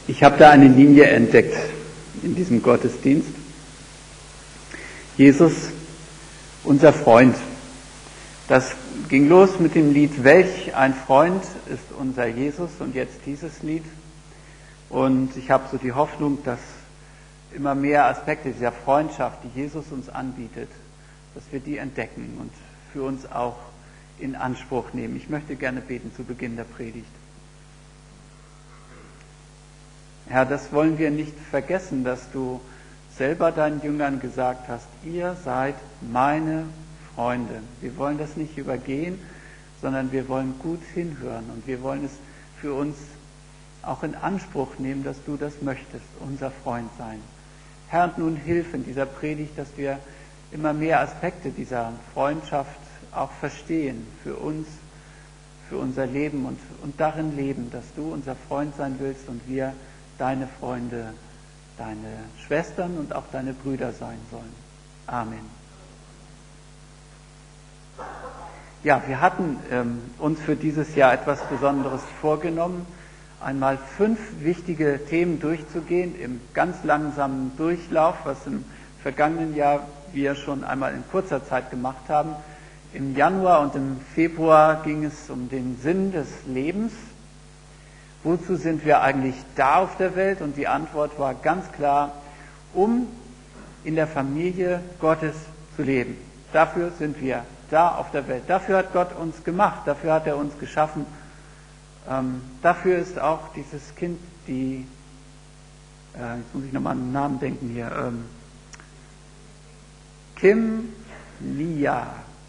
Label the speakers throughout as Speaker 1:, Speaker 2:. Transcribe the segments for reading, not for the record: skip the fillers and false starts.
Speaker 1: Ich habe da eine Linie entdeckt in diesem Gottesdienst. Jesus, unser Freund. Das ging los mit dem Lied "Welch ein Freund ist unser Jesus" und jetzt dieses Lied. Und ich habe so die Hoffnung, dass immer mehr Aspekte dieser Freundschaft, die Jesus uns anbietet, dass wir die entdecken und für uns auch in Anspruch nehmen. Ich möchte gerne beten zu Beginn der Predigt. Herr, das wollen wir nicht vergessen, dass du selber deinen Jüngern gesagt hast, ihr seid meine Freunde. Wir wollen das nicht übergehen, sondern wir wollen gut hinhören und wir wollen es für uns auch in Anspruch nehmen, dass du das möchtest, unser Freund sein. Herr, und nun hilf in dieser Predigt, dass wir immer mehr Aspekte dieser Freundschaft auch verstehen für uns, für unser Leben und darin leben, dass du unser Freund sein willst und wir deine Freunde, deine Schwestern und auch deine Brüder sein sollen. Amen. Ja, wir hatten uns für dieses Jahr etwas Besonderes vorgenommen, einmal 5 wichtige Themen durchzugehen im ganz langsamen Durchlauf, was im vergangenen Jahr wir schon einmal in kurzer Zeit gemacht haben. Im Januar und im Februar ging es um den Sinn des Lebens. Wozu sind wir eigentlich da auf der Welt? Und die Antwort war ganz klar, um in der Familie Gottes zu leben. Dafür sind wir da auf der Welt. Dafür hat Gott uns gemacht, dafür hat er uns geschaffen. Dafür ist auch dieses Kind, jetzt muss ich nochmal an den Namen denken hier, Kim Lia.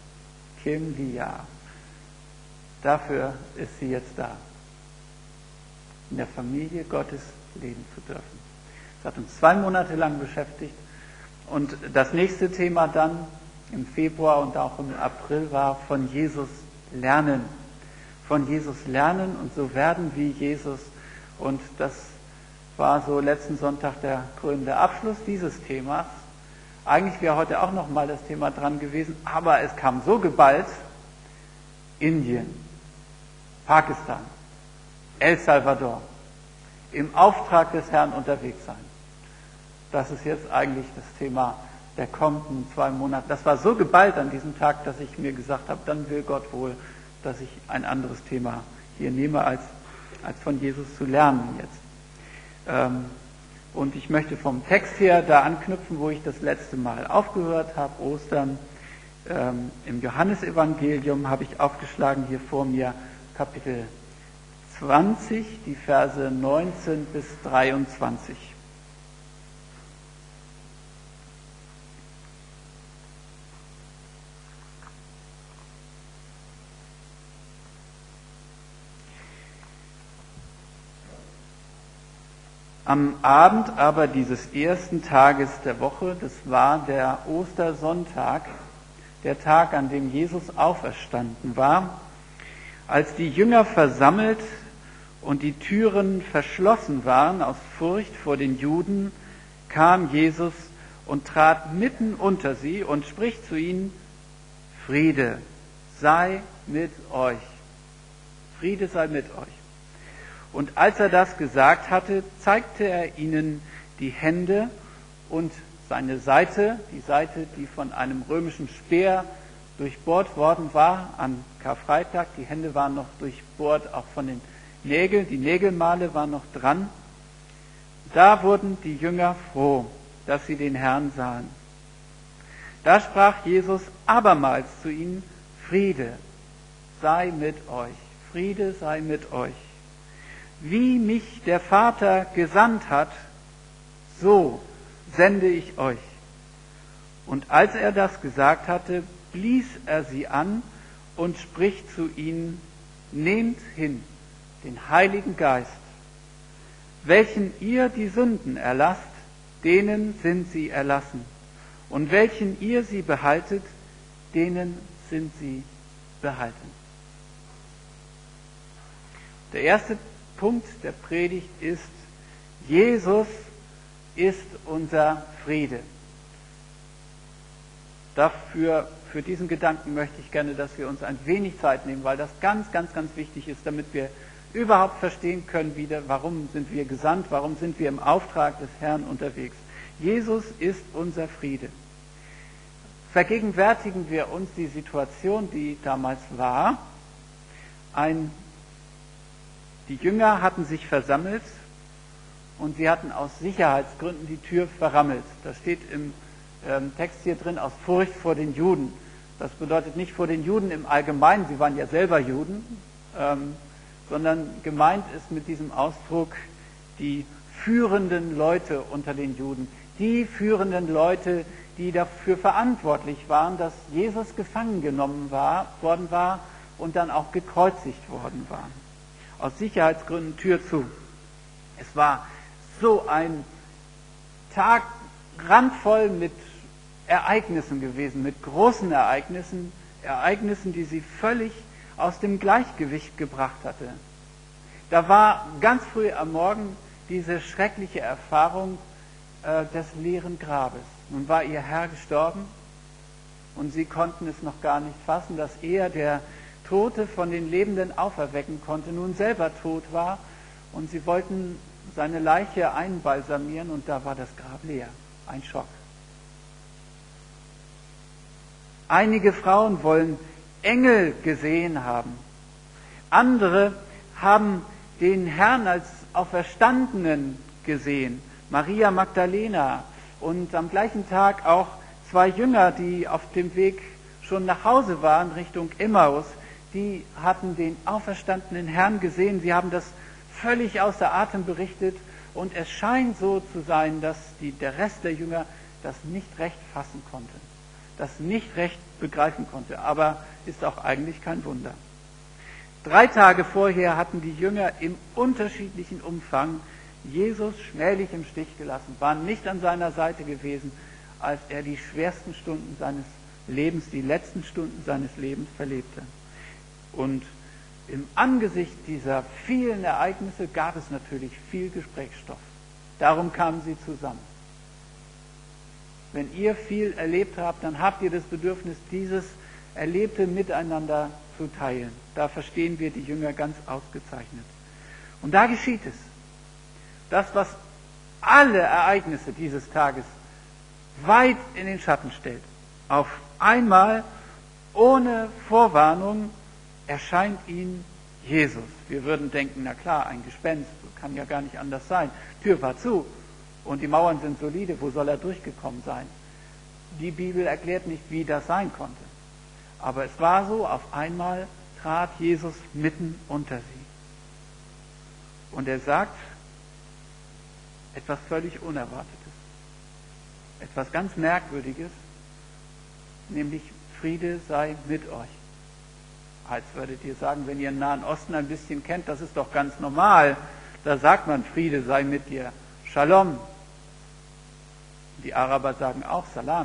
Speaker 1: Dafür ist sie jetzt da. In der Familie Gottes leben zu dürfen. Das hat uns 2 Monate lang beschäftigt. Und das nächste Thema dann im Februar und auch im April war von Jesus lernen. Von Jesus lernen und so werden wie Jesus. Und das war so letzten Sonntag der krönende Abschluss dieses Themas. Eigentlich wäre heute auch nochmal das Thema dran gewesen, aber es kam so geballt: Indien, Pakistan, El Salvador, im Auftrag des Herrn unterwegs sein. Das ist jetzt eigentlich das Thema der kommenden 2 Monate. Das war so geballt an diesem Tag, dass ich mir gesagt habe, dann will Gott wohl, dass ich ein anderes Thema hier nehme, als von Jesus zu lernen jetzt. Und ich möchte vom Text her da anknüpfen, wo ich das letzte Mal aufgehört habe, Ostern. Im Johannesevangelium habe ich aufgeschlagen hier vor mir Kapitel 20, die Verse 19 bis 23. Am Abend aber dieses ersten Tages der Woche, das war der Ostersonntag, der Tag, an dem Jesus auferstanden war, als die Jünger versammelt und die Türen verschlossen waren aus Furcht vor den Juden, kam Jesus und trat mitten unter sie und spricht zu ihnen: Friede sei mit euch. Friede sei mit euch. Und als er das gesagt hatte, zeigte er ihnen die Hände und seine Seite, die Seite, die von einem römischen Speer durchbohrt worden war an Karfreitag. Die Hände waren noch durchbohrt, auch von den Nägeln. Die Nägelmale waren noch dran. Da wurden die Jünger froh, dass sie den Herrn sahen. Da sprach Jesus abermals zu ihnen: Friede sei mit euch. Friede sei mit euch. Wie mich der Vater gesandt hat, so sende ich euch. Und als er das gesagt hatte, blies er sie an und spricht zu ihnen: Nehmt hin den Heiligen Geist. Welchen ihr die Sünden erlasst, denen sind sie erlassen. Und welchen ihr sie behaltet, denen sind sie behalten. Der erste Punkt der Predigt ist: Jesus ist unser Friede. Für diesen Gedanken möchte ich gerne, dass wir uns ein wenig Zeit nehmen, weil das ganz, ganz, ganz wichtig ist, damit wir überhaupt verstehen können wieder, warum sind wir gesandt, warum sind wir im Auftrag des Herrn unterwegs. Jesus ist unser Friede. Vergegenwärtigen wir uns die Situation, die damals war. Die Jünger hatten sich versammelt und sie hatten aus Sicherheitsgründen die Tür verrammelt. Das steht im Text hier drin, aus Furcht vor den Juden. Das bedeutet nicht vor den Juden im Allgemeinen, sie waren ja selber Juden, sondern gemeint ist mit diesem Ausdruck die führenden Leute unter den Juden. Die führenden Leute, die dafür verantwortlich waren, dass Jesus gefangen genommen worden war und dann auch gekreuzigt worden war. Aus Sicherheitsgründen Tür zu. Es war so ein Tag randvoll mit Ereignissen gewesen, mit großen Ereignissen, die sie völlig aus dem Gleichgewicht gebracht hatte. Da war ganz früh am Morgen diese schreckliche Erfahrung des leeren Grabes. Nun war ihr Herr gestorben und sie konnten es noch gar nicht fassen, dass er, der Tote von den Lebenden auferwecken konnte, nun selber tot war und sie wollten seine Leiche einbalsamieren und da war das Grab leer. Ein Schock. Einige Frauen wollen Engel gesehen haben. Andere haben den Herrn als Auferstandenen gesehen. Maria Magdalena und am gleichen Tag auch 2 Jünger, die auf dem Weg schon nach Hause waren, Richtung Emmaus, die hatten den auferstandenen Herrn gesehen. Sie haben das völlig außer Atem berichtet und es scheint so zu sein, dass der Rest der Jünger das nicht recht fassen konnte, das nicht recht begreifen konnte, aber ist auch eigentlich kein Wunder. 3 Tage vorher hatten die Jünger im unterschiedlichen Umfang Jesus schmählich im Stich gelassen, waren nicht an seiner Seite gewesen, als er die schwersten Stunden seines Lebens, die letzten Stunden seines Lebens verlebte. Und im Angesicht dieser vielen Ereignisse gab es natürlich viel Gesprächsstoff. Darum kamen sie zusammen. Wenn ihr viel erlebt habt, dann habt ihr das Bedürfnis, dieses Erlebte miteinander zu teilen. Da verstehen wir die Jünger ganz ausgezeichnet. Und da geschieht es. Das, was alle Ereignisse dieses Tages weit in den Schatten stellt. Auf einmal, ohne Vorwarnung, erscheint ihnen Jesus. Wir würden denken, na klar, ein Gespenst, kann ja gar nicht anders sein. Tür war zu und die Mauern sind solide, wo soll er durchgekommen sein? Die Bibel erklärt nicht, wie das sein konnte. Aber es war so, auf einmal trat Jesus mitten unter sie. Und er sagt etwas völlig Unerwartetes, etwas ganz Merkwürdiges, nämlich Friede sei mit euch. Als würdet ihr sagen, wenn ihr den Nahen Osten ein bisschen kennt, das ist doch ganz normal, da sagt man, Friede sei mit dir, Shalom. Die Araber sagen auch Salam,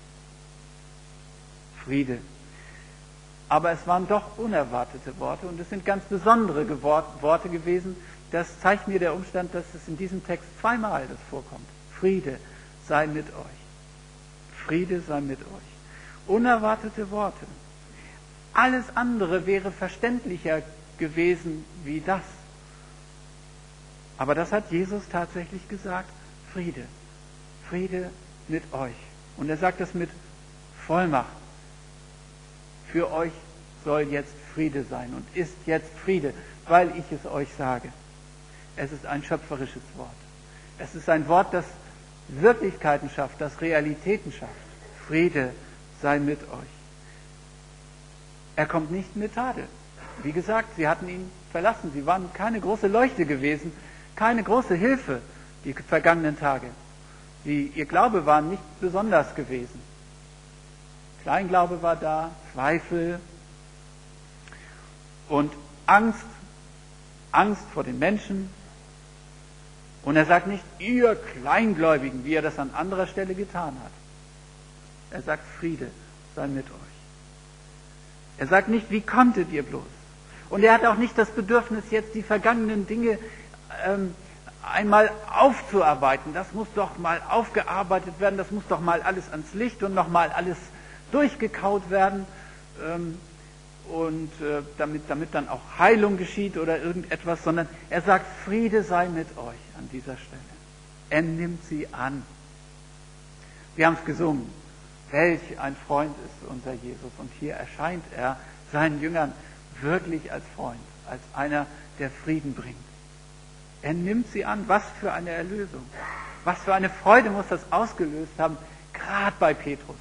Speaker 1: Friede. Aber es waren doch unerwartete Worte und es sind ganz besondere Worte gewesen. Das zeigt mir der Umstand, dass es in diesem Text 2-mal das vorkommt. Friede sei mit euch. Friede sei mit euch. Unerwartete Worte. Alles andere wäre verständlicher gewesen wie das. Aber das hat Jesus tatsächlich gesagt. Friede. Friede mit euch. Und er sagt das mit Vollmacht. Für euch soll jetzt Friede sein und ist jetzt Friede, weil ich es euch sage. Es ist ein schöpferisches Wort. Es ist ein Wort, das Wirklichkeiten schafft, das Realitäten schafft. Friede sei mit euch. Er kommt nicht mit Tadel. Wie gesagt, sie hatten ihn verlassen. Sie waren keine große Leuchte gewesen, keine große Hilfe die vergangenen Tage. Ihr Glaube war nicht besonders gewesen. Kleinglaube war da, Zweifel und Angst vor den Menschen. Und er sagt nicht, ihr Kleingläubigen, wie er das an anderer Stelle getan hat. Er sagt, Friede sei mit euch. Er sagt nicht, wie konntet ihr bloß? Und er hat auch nicht das Bedürfnis, jetzt die vergangenen Dinge einmal aufzuarbeiten. Das muss doch mal aufgearbeitet werden, das muss doch mal alles ans Licht und noch mal alles durchgekaut werden. und damit dann auch Heilung geschieht oder irgendetwas, sondern er sagt, Friede sei mit euch an dieser Stelle. Er nimmt sie an. Wir haben es gesungen. Welch ein Freund ist unser Jesus. Und hier erscheint er seinen Jüngern wirklich als Freund, als einer, der Frieden bringt. Er nimmt sie an. Was für eine Erlösung. Was für eine Freude muss das ausgelöst haben, gerade bei Petrus,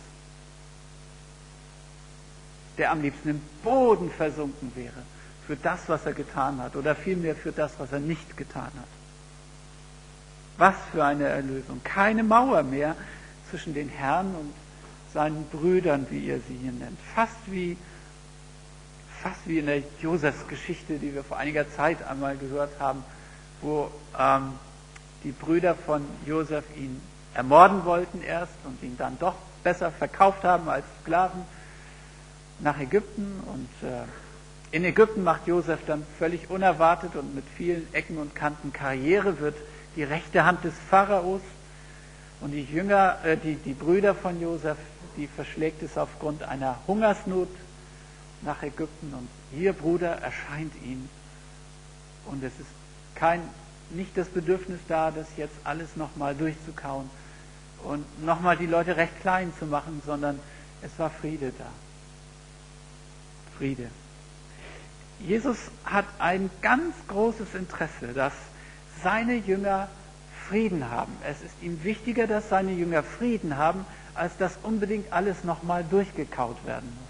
Speaker 1: der am liebsten im Boden versunken wäre für das, was er getan hat, oder vielmehr für das, was er nicht getan hat. Was für eine Erlösung. Keine Mauer mehr zwischen den Herrn und seinen Brüdern, wie ihr sie hier nennt. Fast wie in der Josefs-Geschichte, die wir vor einiger Zeit einmal gehört haben, wo die Brüder von Josef ihn ermorden wollten erst und ihn dann doch besser verkauft haben als Sklaven nach Ägypten. Und in Ägypten macht Josef dann völlig unerwartet und mit vielen Ecken und Kanten Karriere, wird die rechte Hand des Pharaos. Und die Brüder von Josef, die verschlägt es aufgrund einer Hungersnot nach Ägypten. Und ihr Bruder erscheint ihm. Und es ist nicht das Bedürfnis da, das jetzt alles nochmal durchzukauen und nochmal die Leute recht klein zu machen, sondern es war Friede da. Friede. Jesus hat ein ganz großes Interesse, dass seine Jünger Frieden haben. Es ist ihm wichtiger, dass seine Jünger Frieden haben, als dass unbedingt alles nochmal durchgekaut werden muss.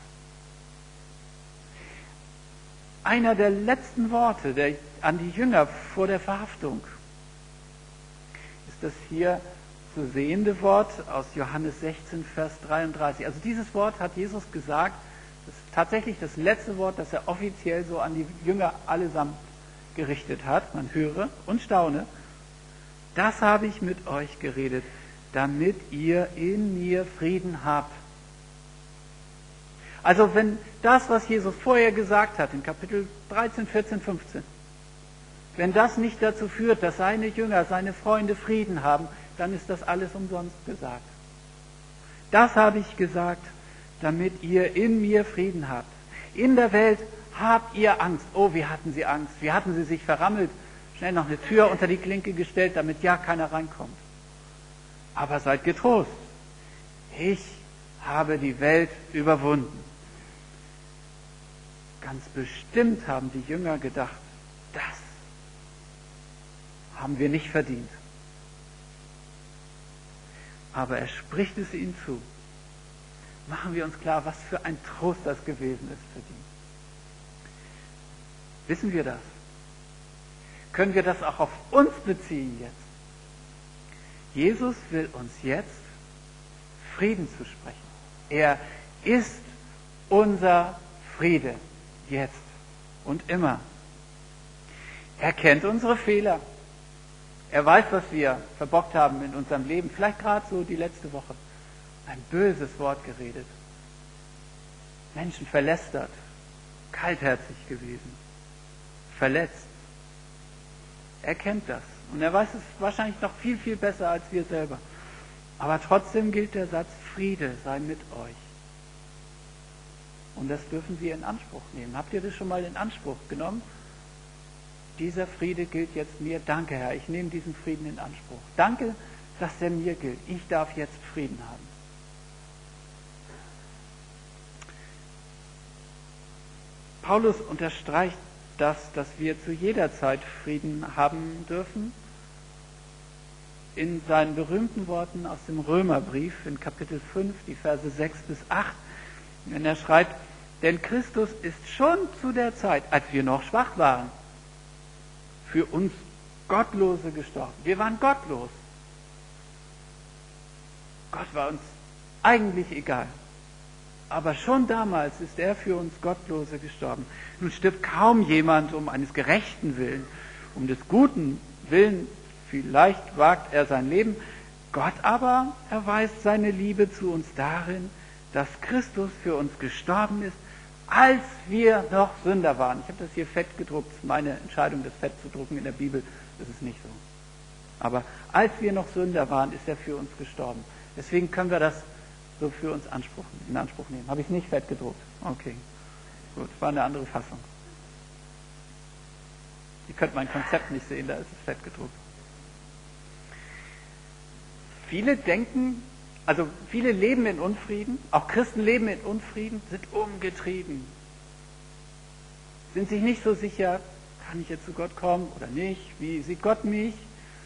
Speaker 1: Einer der letzten Worte an die Jünger vor der Verhaftung ist das hier zu sehende Wort aus Johannes 16, Vers 33. Also dieses Wort hat Jesus gesagt, das ist tatsächlich das letzte Wort, das er offiziell so an die Jünger allesamt gerichtet hat. Man höre und staune. Das habe ich mit euch geredet, damit ihr in mir Frieden habt. Also wenn das, was Jesus vorher gesagt hat, in Kapitel 13, 14, 15, wenn das nicht dazu führt, dass seine Jünger, seine Freunde Frieden haben, dann ist das alles umsonst gesagt. Das habe ich gesagt, damit ihr in mir Frieden habt. In der Welt habt ihr Angst. Oh, wie hatten sie Angst? Wie hatten sie sich verrammelt? Schnell noch eine Tür unter die Klinke gestellt, damit ja keiner reinkommt. Aber seid getrost. Ich habe die Welt überwunden. Ganz bestimmt haben die Jünger gedacht, das haben wir nicht verdient. Aber er spricht es ihnen zu. Machen wir uns klar, was für ein Trost das gewesen ist für die. Wissen wir das? Können wir das auch auf uns beziehen jetzt? Jesus will uns jetzt Frieden zusprechen. Er ist unser Friede, jetzt und immer. Er kennt unsere Fehler. Er weiß, was wir verbockt haben in unserem Leben. Vielleicht gerade so die letzte Woche. Ein böses Wort geredet. Menschen verlästert. Kaltherzig gewesen. Verletzt. Er kennt das. Und er weiß es wahrscheinlich noch viel, viel besser als wir selber. Aber trotzdem gilt der Satz, Friede sei mit euch. Und das dürfen wir in Anspruch nehmen. Habt ihr das schon mal in Anspruch genommen? Dieser Friede gilt jetzt mir. Danke, Herr, ich nehme diesen Frieden in Anspruch. Danke, dass der mir gilt. Ich darf jetzt Frieden haben. Paulus unterstreicht das, dass wir zu jeder Zeit Frieden haben dürfen, in seinen berühmten Worten aus dem Römerbrief in Kapitel 5, die Verse 6 bis 8, wenn er schreibt, denn Christus ist schon zu der Zeit, als wir noch schwach waren, für uns Gottlose gestorben. Wir waren gottlos. Gott war uns eigentlich egal. Aber schon damals ist er für uns Gottlose gestorben. Nun stirbt kaum jemand um eines gerechten Willen, um des guten Willen. Vielleicht wagt er sein Leben. Gott aber erweist seine Liebe zu uns darin, dass Christus für uns gestorben ist, als wir noch Sünder waren. Ich habe das hier fett gedruckt. Meine Entscheidung, das fett zu drucken in der Bibel, das ist nicht so. Aber als wir noch Sünder waren, ist er für uns gestorben. Deswegen können wir das so für uns in Anspruch nehmen. Habe ich nicht fett gedruckt? Okay. Gut, war eine andere Fassung. Ihr könnt mein Konzept nicht sehen, da ist es fett gedruckt. Viele leben in Unfrieden, auch Christen leben in Unfrieden, sind umgetrieben, sind sich nicht so sicher, kann ich jetzt zu Gott kommen oder nicht, wie sieht Gott mich,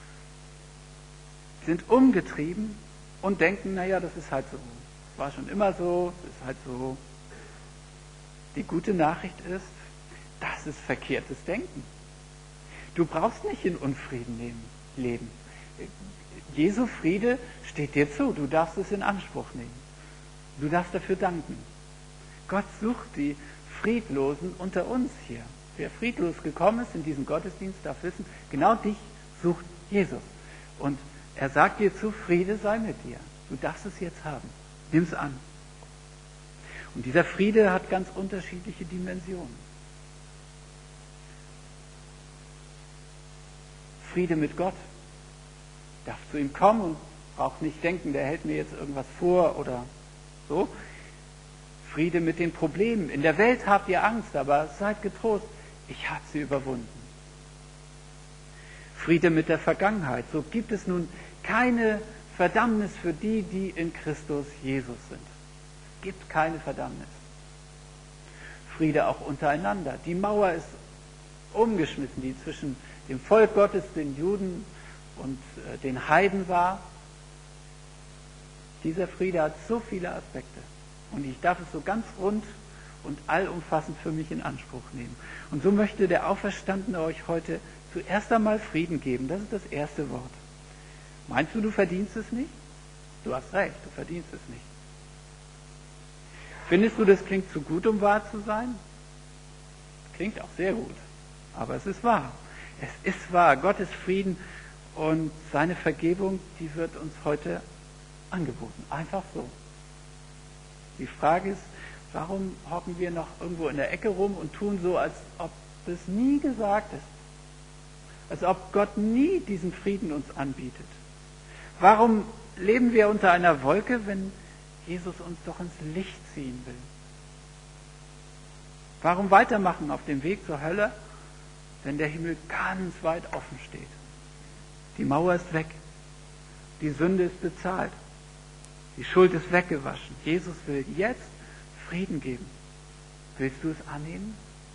Speaker 1: sind umgetrieben und denken, naja, das ist halt so, war schon immer so, das ist halt so. Die gute Nachricht ist, das ist verkehrtes Denken. Du brauchst nicht in Unfrieden leben. Jesu Friede steht dir zu. Du darfst es in Anspruch nehmen. Du darfst dafür danken. Gott sucht die Friedlosen unter uns hier. Wer friedlos gekommen ist in diesem Gottesdienst, darf wissen, genau dich sucht Jesus. Und er sagt dir zu, Friede sei mit dir. Du darfst es jetzt haben. Nimm es an. Und dieser Friede hat ganz unterschiedliche Dimensionen. Friede mit Gott. Ich darf zu ihm kommen und brauche nicht denken, der hält mir jetzt irgendwas vor oder so. Friede mit den Problemen. In der Welt habt ihr Angst, aber seid getrost. Ich habe sie überwunden. Friede mit der Vergangenheit. So gibt es nun keine Verdammnis für die, die in Christus Jesus sind. Es gibt keine Verdammnis. Friede auch untereinander. Die Mauer ist umgeschmissen, die zwischen dem Volk Gottes, den Juden und den Heiden war. Dieser Friede hat so viele Aspekte. Und ich darf es so ganz rund und allumfassend für mich in Anspruch nehmen. Und so möchte der Auferstandene euch heute zuerst einmal Frieden geben. Das ist das erste Wort. Meinst du, du verdienst es nicht? Du hast recht, du verdienst es nicht. Findest du, das klingt zu gut, um wahr zu sein? Klingt auch sehr gut, aber es ist wahr. Es ist wahr. Gottes Frieden und seine Vergebung, die wird uns heute angeboten. Einfach so. Die Frage ist, warum hocken wir noch irgendwo in der Ecke rum und tun so, als ob das nie gesagt ist? Als ob Gott nie diesen Frieden uns anbietet. Warum leben wir unter einer Wolke, wenn Jesus uns doch ins Licht ziehen will? Warum weitermachen auf dem Weg zur Hölle, wenn der Himmel ganz weit offen steht? Die Mauer ist weg. Die Sünde ist bezahlt. Die Schuld ist weggewaschen. Jesus will jetzt Frieden geben. Willst du es annehmen?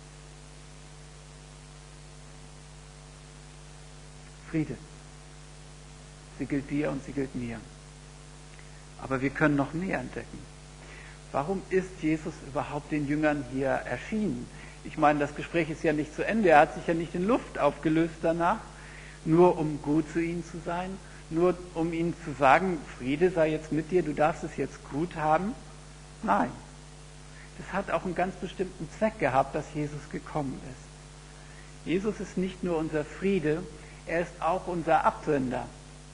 Speaker 1: Friede. Sie gilt dir und sie gilt mir. Aber wir können noch mehr entdecken. Warum ist Jesus überhaupt den Jüngern hier erschienen? Ich meine, das Gespräch ist ja nicht zu Ende. Er hat sich ja nicht in Luft aufgelöst danach, nur um gut zu ihnen zu sein, nur um ihnen zu sagen, Friede sei jetzt mit dir, du darfst es jetzt gut haben. Nein. Das hat auch einen ganz bestimmten Zweck gehabt, dass Jesus gekommen ist. Jesus ist nicht nur unser Friede, er ist auch unser Absender.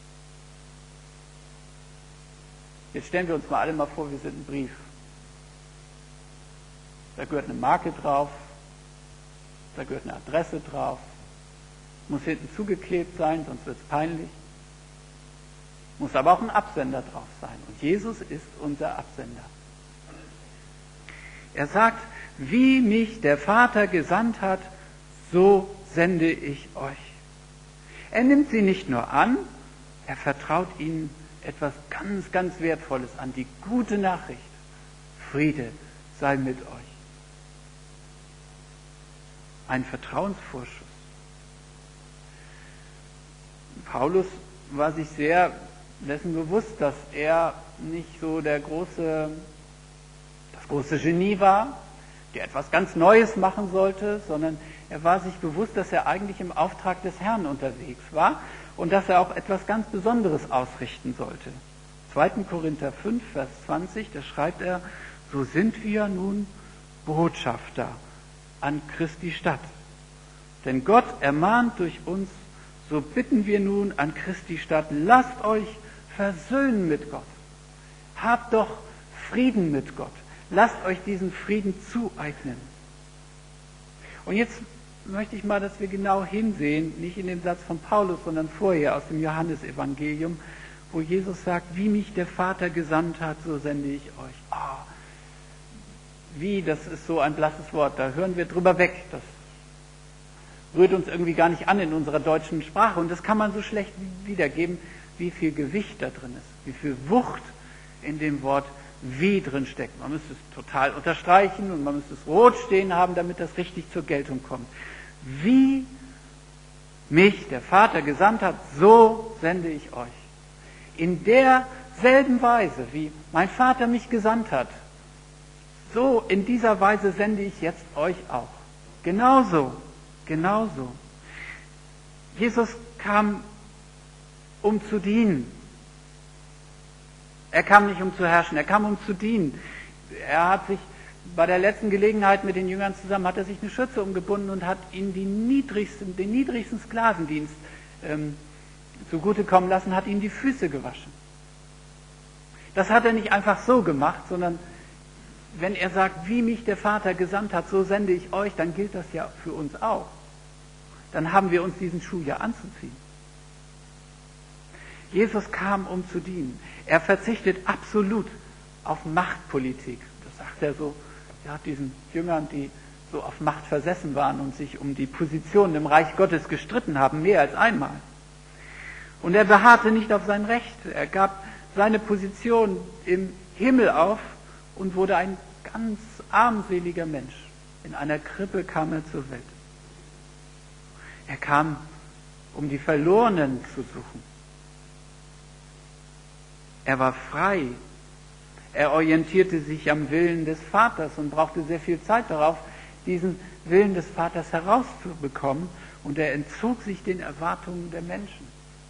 Speaker 1: Jetzt stellen wir uns mal alle mal vor, wir sind ein Brief. Da gehört eine Marke drauf, da gehört eine Adresse drauf, muss hinten zugeklebt sein, sonst wird es peinlich. Muss aber auch ein Absender drauf sein. Und Jesus ist unser Absender. Er sagt, wie mich der Vater gesandt hat, so sende ich euch. Er nimmt sie nicht nur an, er vertraut ihnen etwas ganz, ganz Wertvolles an, die gute Nachricht. Friede sei mit euch. Ein Vertrauensvorschuss. Paulus war sich sehr dessen bewusst, dass er nicht so das große Genie war, der etwas ganz Neues machen sollte, sondern er war sich bewusst, dass er eigentlich im Auftrag des Herrn unterwegs war und dass er auch etwas ganz Besonderes ausrichten sollte. 2. Korinther 5, Vers 20, da schreibt er, so sind wir nun Botschafter an Christi Stadt. Denn Gott ermahnt durch uns, so bitten wir nun an Christi Stadt, lasst euch versöhnen mit Gott. Habt doch Frieden mit Gott. Lasst euch diesen Frieden zueignen. Und jetzt möchte ich mal, dass wir genau hinsehen, nicht in dem Satz von Paulus, sondern vorher aus dem Johannesevangelium, wo Jesus sagt, wie mich der Vater gesandt hat, so sende ich euch. Wie, das ist so ein blasses Wort, da hören wir drüber weg. Das rührt uns irgendwie gar nicht an in unserer deutschen Sprache. Und das kann man so schlecht wiedergeben, wie viel Gewicht da drin ist, wie viel Wucht in dem Wort wie drin steckt. Man müsste es total unterstreichen und man müsste es rot stehen haben, damit das richtig zur Geltung kommt. Wie mich der Vater gesandt hat, so sende ich euch. In derselben Weise, wie mein Vater mich gesandt hat, so in dieser Weise sende ich jetzt euch auch. Genauso. Jesus kam, um zu dienen. Er kam nicht, um zu herrschen, er kam, um zu dienen. Er hat sich bei der letzten Gelegenheit mit den Jüngern zusammen, hat er sich eine Schürze umgebunden und hat ihnen den niedrigsten Sklavendienst zugutekommen lassen, hat ihnen die Füße gewaschen. Das hat er nicht einfach so gemacht, sondern wenn er sagt, wie mich der Vater gesandt hat, so sende ich euch, dann gilt das ja für uns auch. Dann haben wir uns diesen Schuh ja anzuziehen. Jesus kam, um zu dienen. Er verzichtet absolut auf Machtpolitik. Das sagt er so, ja, diesen Jüngern, die so auf Macht versessen waren und sich um die Position im Reich Gottes gestritten haben, mehr als einmal. Und er beharrte nicht auf sein Recht. Er gab seine Position im Himmel auf und wurde ein ganz armseliger Mensch. In einer Krippe kam er zur Welt. Er kam, um die Verlorenen zu suchen. Er war frei. Er orientierte sich am Willen des Vaters und brauchte sehr viel Zeit darauf, diesen Willen des Vaters herauszubekommen. Und er entzog sich den Erwartungen der Menschen.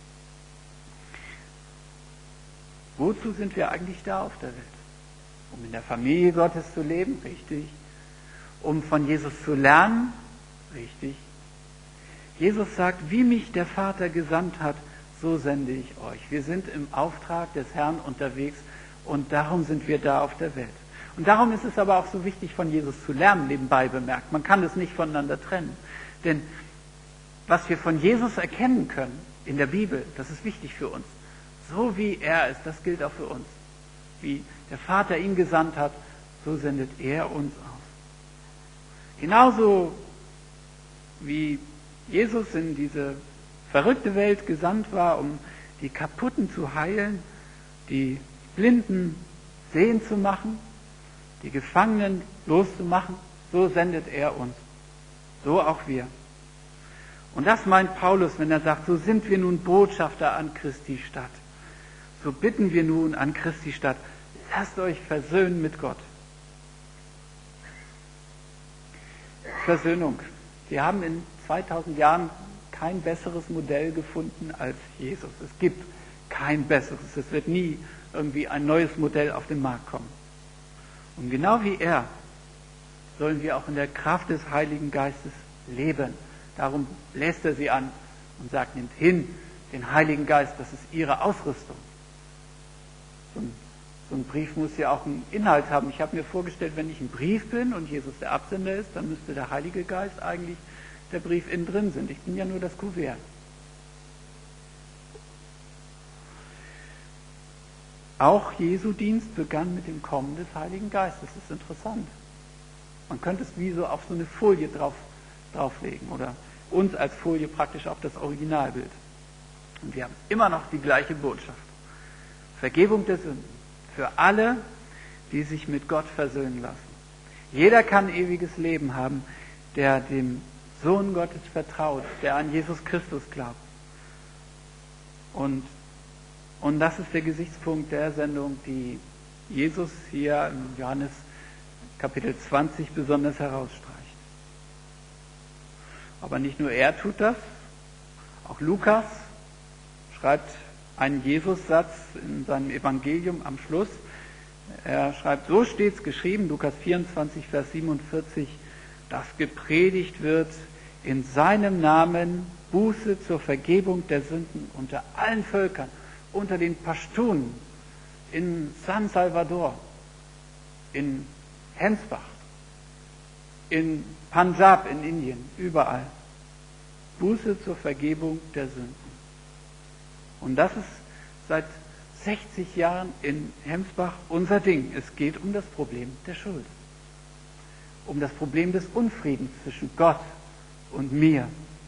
Speaker 1: Wozu sind wir eigentlich da auf der Welt? Um in der Familie Gottes zu leben? Richtig. Um von Jesus zu lernen? Richtig. Jesus sagt, wie mich der Vater gesandt hat, so sende ich euch. Wir sind im Auftrag des Herrn unterwegs und darum sind wir da auf der Welt. Und darum ist es aber auch so wichtig, von Jesus zu lernen, nebenbei bemerkt. Man kann das nicht voneinander trennen. Denn was wir von Jesus erkennen können in der Bibel, das ist wichtig für uns. So wie er ist, das gilt auch für uns. Wie der Vater ihn gesandt hat, so sendet er uns aus. Genauso wie Jesus in diese verrückte Welt gesandt war, um die Kaputten zu heilen, die Blinden sehen zu machen, die Gefangenen loszumachen, so sendet er uns. So auch wir. Und das meint Paulus, wenn er sagt, so sind wir nun Botschafter an Christi Stadt. So bitten wir nun an Christi Stadt, lasst euch versöhnen mit Gott. Versöhnung. Wir haben in 2000 Jahren kein besseres Modell gefunden als Jesus. Es gibt kein besseres. Es wird nie irgendwie ein neues Modell auf den Markt kommen. Und genau wie er sollen wir auch in der Kraft des Heiligen Geistes leben. Darum bläst er sie an und sagt, nehmt hin den Heiligen Geist, das ist ihre Ausrüstung. So ein Brief muss ja auch einen Inhalt haben. Ich habe mir vorgestellt, wenn ich ein Brief bin und Jesus der Absender ist, dann müsste der Heilige Geist eigentlich der Brief innen drin sind. Ich bin ja nur das Kuvert. Auch Jesu Dienst begann mit dem Kommen des Heiligen Geistes. Das ist interessant. Man könnte es wie so auf so eine Folie drauflegen oder uns als Folie praktisch auf das Originalbild. Und wir haben immer noch die gleiche Botschaft. Vergebung der Sünden für alle, die sich mit Gott versöhnen lassen. Jeder kann ewiges Leben haben, der dem Sohn Gottes vertraut, der an Jesus Christus glaubt. Und das ist der Gesichtspunkt der Sendung, die Jesus hier in Johannes Kapitel 20 besonders herausstreicht. Aber nicht nur er tut das, auch Lukas schreibt einen Jesus-Satz in seinem Evangelium am Schluss. Er schreibt, so steht's geschrieben, Lukas 24, Vers 47, dass gepredigt wird in seinem Namen Buße zur Vergebung der Sünden unter allen Völkern, unter den Pashtunen, in San Salvador, in Hensbach, in Punjab in Indien, überall. Buße zur Vergebung der Sünden. Und das ist seit 60 Jahren in Hemsbach unser Ding. Es geht um das Problem der Schuld. um das Problem des Unfriedens zwischen Gott und mir.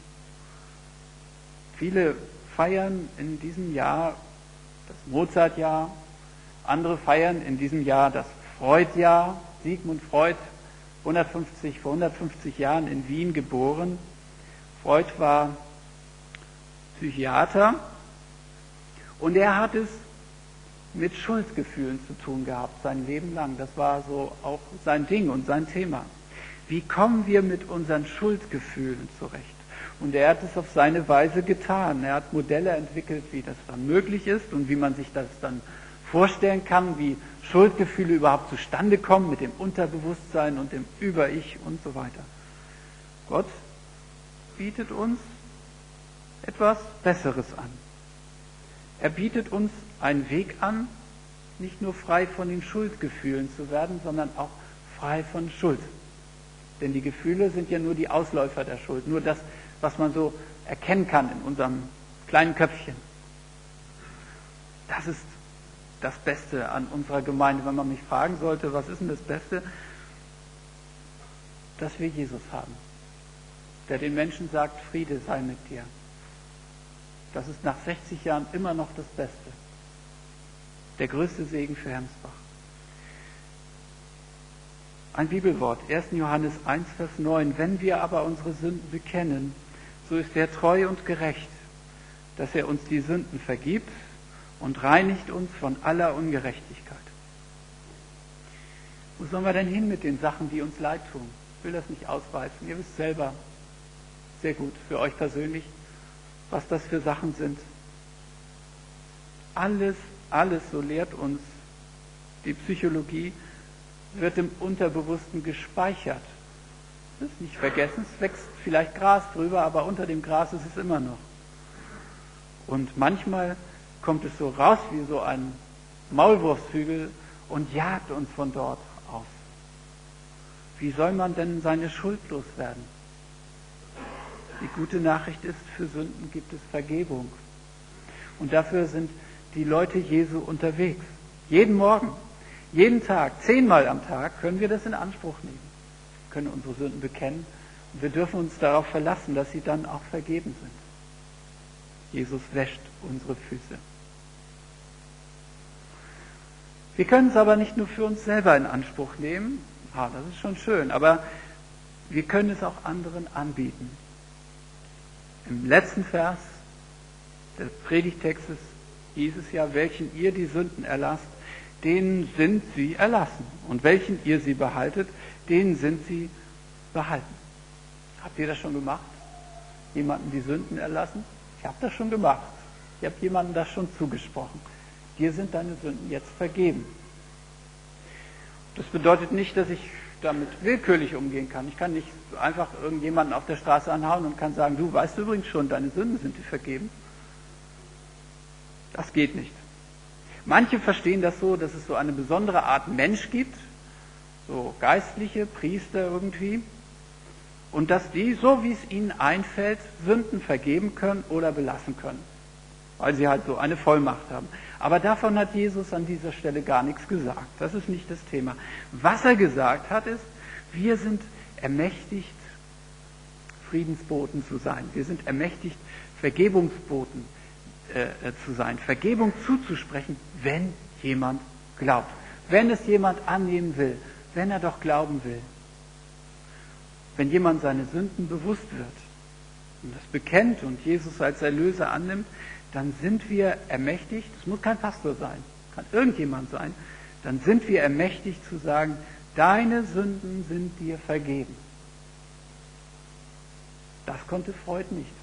Speaker 1: Viele feiern in diesem Jahr das Mozart-Jahr, andere feiern in diesem Jahr das Freud-Jahr. Sigmund Freud, vor 150 Jahren in Wien geboren. Freud war Psychiater und er hat es mit Schuldgefühlen zu tun gehabt, sein Leben lang. Das war so auch sein Ding und sein Thema. Wie kommen wir mit unseren Schuldgefühlen zurecht? Und er hat es auf seine Weise getan. Er hat Modelle entwickelt, wie das dann möglich ist und wie man sich das dann vorstellen kann, wie Schuldgefühle überhaupt zustande kommen mit dem Unterbewusstsein und dem Über-Ich und so weiter. Gott bietet uns etwas Besseres an. Er bietet uns einen Weg an, nicht nur frei von den Schuldgefühlen zu werden, sondern auch frei von Schuld. Denn die Gefühle sind ja nur die Ausläufer der Schuld, nur das, was man so erkennen kann in unserem kleinen Köpfchen. Das ist das Beste an unserer Gemeinde. Wenn man mich fragen sollte, was ist denn das Beste? Dass wir Jesus haben, der den Menschen sagt, Friede sei mit dir. Das ist nach 60 Jahren immer noch das Beste. Der größte Segen für Hermsbach. Ein Bibelwort, 1. Johannes 1, Vers 9. Wenn wir aber unsere Sünden bekennen, so ist er treu und gerecht, dass er uns die Sünden vergibt und reinigt uns von aller Ungerechtigkeit. Wo sollen wir denn hin mit den Sachen, die uns leid tun? Ich will das nicht ausweiten. Ihr wisst selber sehr gut für euch persönlich, was das für Sachen sind. Alles, so lehrt uns die Psychologie, wird im Unterbewussten gespeichert. Das ist nicht vergessen, es wächst vielleicht Gras drüber, aber unter dem Gras ist es immer noch. Und manchmal kommt es so raus wie so ein Maulwurfshügel und jagt uns von dort aus. Wie soll man denn seine Schuld loswerden? Die gute Nachricht ist, für Sünden gibt es Vergebung. Und dafür sind die Leute Jesu unterwegs. Jeden Morgen, jeden Tag, 10-mal am Tag können wir das in Anspruch nehmen. Wir können unsere Sünden bekennen und wir dürfen uns darauf verlassen, dass sie dann auch vergeben sind. Jesus wäscht unsere Füße. Wir können es aber nicht nur für uns selber in Anspruch nehmen, das ist schon schön, aber wir können es auch anderen anbieten. Im letzten Vers des Predigtextes hieß es ja, welchen ihr die Sünden erlasst, denen sind sie erlassen. Und welchen ihr sie behaltet, denen sind sie behalten. Habt ihr das schon gemacht? Jemanden die Sünden erlassen? Ich habe das schon gemacht. Ich habe jemandem das schon zugesprochen. Dir sind deine Sünden jetzt vergeben. Das bedeutet nicht, dass ich damit willkürlich umgehen kann. Ich kann nicht einfach irgendjemanden auf der Straße anhauen und kann sagen, du weißt übrigens schon, deine Sünden sind dir vergeben. Das geht nicht. Manche verstehen das so, dass es so eine besondere Art Mensch gibt, so geistliche Priester irgendwie, und dass die, so wie es ihnen einfällt, Sünden vergeben können oder belassen können, weil sie halt so eine Vollmacht haben. Aber davon hat Jesus an dieser Stelle gar nichts gesagt. Das ist nicht das Thema. Was er gesagt hat, ist, wir sind ermächtigt, Friedensboten zu sein. Wir sind ermächtigt, Vergebungsboten zu sein, Vergebung zuzusprechen, wenn jemand glaubt. Wenn es jemand annehmen will, wenn er doch glauben will. Wenn jemand seine Sünden bewusst wird und das bekennt und Jesus als Erlöser annimmt, dann sind wir ermächtigt, es muss kein Pastor sein, kann irgendjemand sein, dann sind wir ermächtigt zu sagen, deine Sünden sind dir vergeben. Das konnte Freud nicht.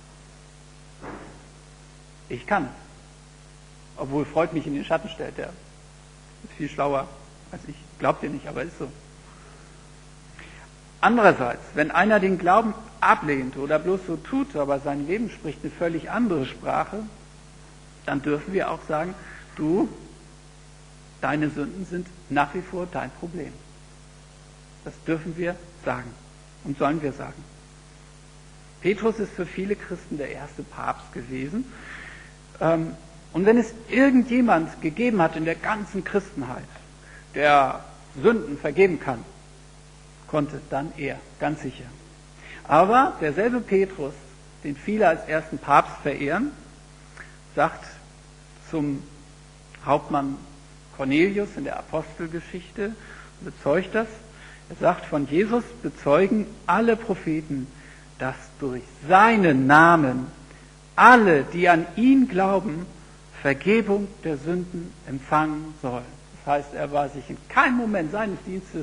Speaker 1: Ich kann es. Obwohl Freud mich in den Schatten stellt, der ist viel schlauer als ich. Glaubt ihr nicht, aber ist so. Andererseits, wenn einer den Glauben ablehnt oder bloß so tut, aber sein Leben spricht eine völlig andere Sprache, dann dürfen wir auch sagen, du, deine Sünden sind nach wie vor dein Problem. Das dürfen wir sagen und sollen wir sagen. Petrus ist für viele Christen der erste Papst gewesen. Und wenn es irgendjemand gegeben hat in der ganzen Christenheit, der Sünden vergeben kann, konnte dann er, ganz sicher. Aber derselbe Petrus, den viele als ersten Papst verehren, sagt zum Hauptmann Cornelius in der Apostelgeschichte, bezeugt das. Er sagt, von Jesus bezeugen alle Propheten, dass durch seinen Namen alle, die an ihn glauben, Vergebung der Sünden empfangen sollen. Das heißt, er war sich in keinem Moment seines Dienstes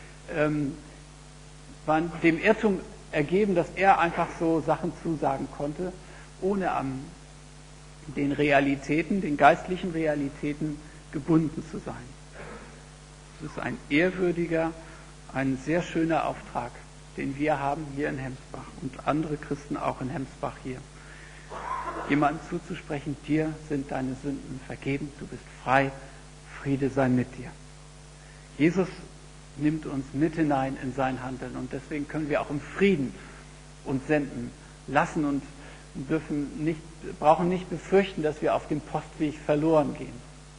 Speaker 1: dem Irrtum ergeben, dass er einfach so Sachen zusagen konnte, ohne an den Realitäten, den geistlichen Realitäten gebunden zu sein. Das ist ein ehrwürdiger, ein sehr schöner Auftrag, den wir haben hier in Hemsbach und andere Christen auch in Hemsbach hier. Jemandem zuzusprechen, dir sind deine Sünden vergeben, du bist frei, Friede sei mit dir. Jesus nimmt uns mit hinein in sein Handeln und deswegen können wir auch im Frieden uns senden lassen und brauchen nicht befürchten, dass wir auf dem Postweg verloren gehen.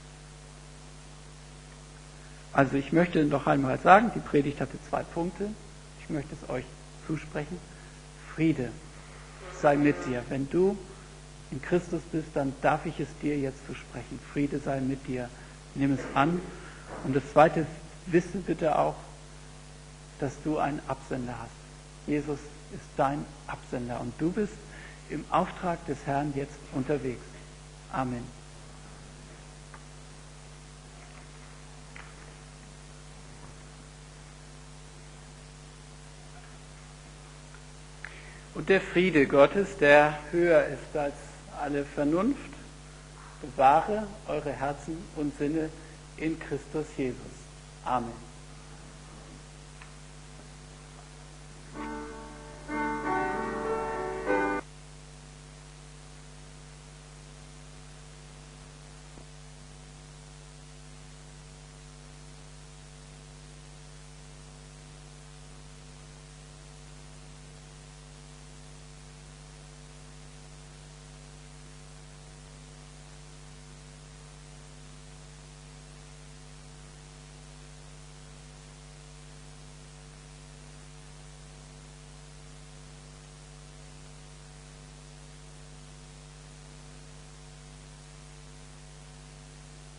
Speaker 1: Also ich möchte noch einmal sagen, die Predigt hatte 2 Punkte. Ich möchte es euch zusprechen. Friede sei mit dir. Wenn du in Christus bist, dann darf ich es dir jetzt zusprechen. Friede sei mit dir. Nimm es an. Und das Zweite, wisse bitte auch, dass du einen Absender hast. Jesus ist dein Absender und du bist im Auftrag des Herrn jetzt unterwegs. Amen. Und der Friede Gottes, der höher ist als alle Vernunft, bewahre eure Herzen und Sinne in Christus Jesus. Amen.